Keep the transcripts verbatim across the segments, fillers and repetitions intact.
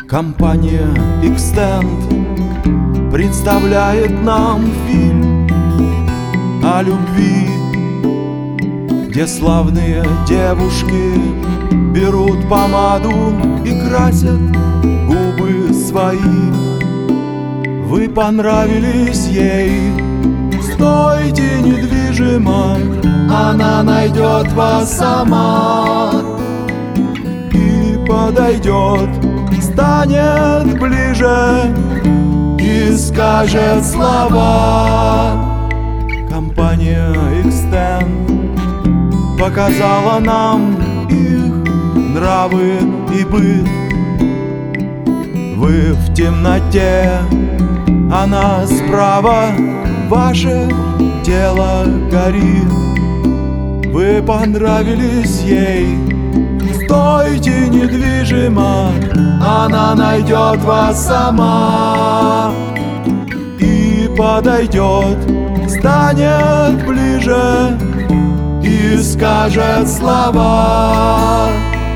Компания Extend представляет нам фильм о любви, где славные девушки берут помаду и красят губы свои. Вы понравились ей, стойте недвижимо, она найдет вас сама и подойдет, станет ближе и скажет слова. Компания Extend показала нам их нравы и быт. Вы в темноте, она справа, ваше тело горит. Вы понравились ей, стойте недвижимо, она найдет вас сама и подойдет, станет ближе и скажет слова.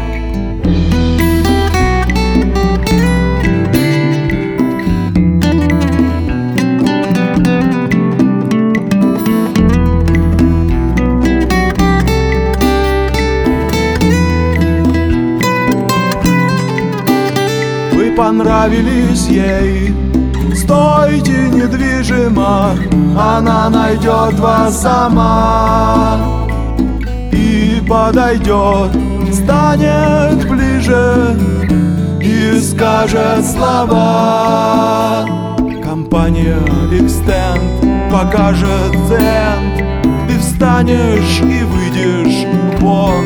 Понравились ей, стойте недвижимо, она найдет вас сама и подойдет, станет ближе и скажет слова. Компания Extend покажет дзен, ты встанешь и выйдешь вон.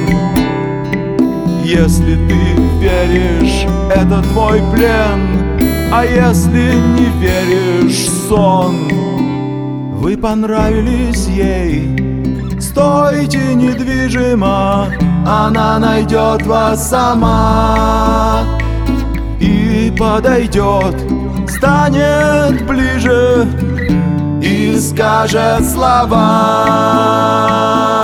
Если ты веришь, это твой плен, а если не веришь, сон. Вы понравились ей, стойте недвижимо, она найдет вас сама и подойдет, станет ближе и скажет слова.